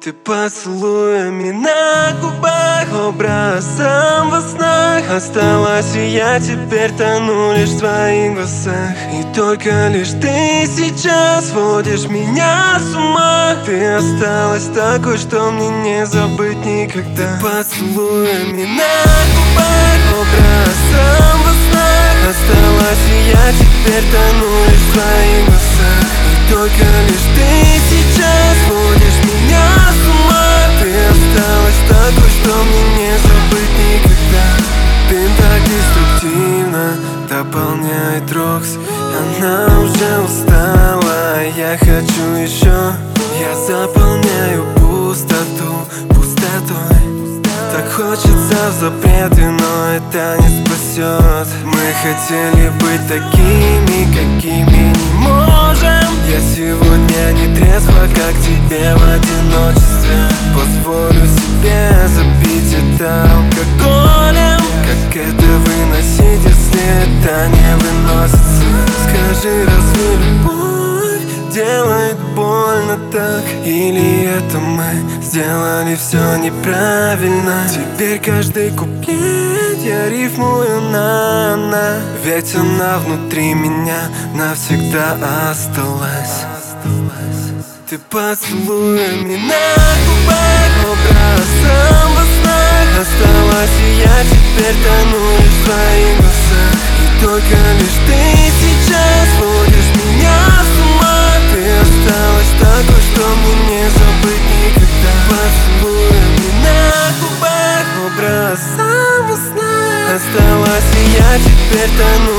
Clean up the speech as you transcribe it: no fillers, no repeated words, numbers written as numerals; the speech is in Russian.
Ты поцелуями на губах, образом во снах осталась, и я теперь тону лишь в твоих глазах. И только лишь ты сейчас сводишь меня с ума. Ты осталась такой, что мне не забыть никогда. Ты поцелуями на губах, образом во снах осталась, и я теперь тону лишь в твоих глазах. И только лишь ты сейчас сводишь меня с ума. Ты осталась такой, что мне не забыть никогда. Дым так деструктивно дополняет рокс. Она уже устала, я хочу еще. Я заполняю пустоту пустотой. Так хочется в запреты, но это не спасет. Мы хотели быть такими, какими не можем. Я сегодня не трезво, как тебе в одиночестве. Позволю себе запить это алкоголем. Как это выносить, если это не выносится? Скажи, разве любовь делает больно так? Или это мы сделали все неправильно? Теперь каждый куплет я рифмую на «она». Ведь она внутри меня навсегда осталась. Ты поцелуями на губах, образом во снах осталась, и я теперь тону лишь в твоих глазах. И только лишь ты сейчас сводишь меня с ума. Ты осталась такой, что мне не забыть никогда. Поцелуями на губах, образом во снах осталась, и я теперь тону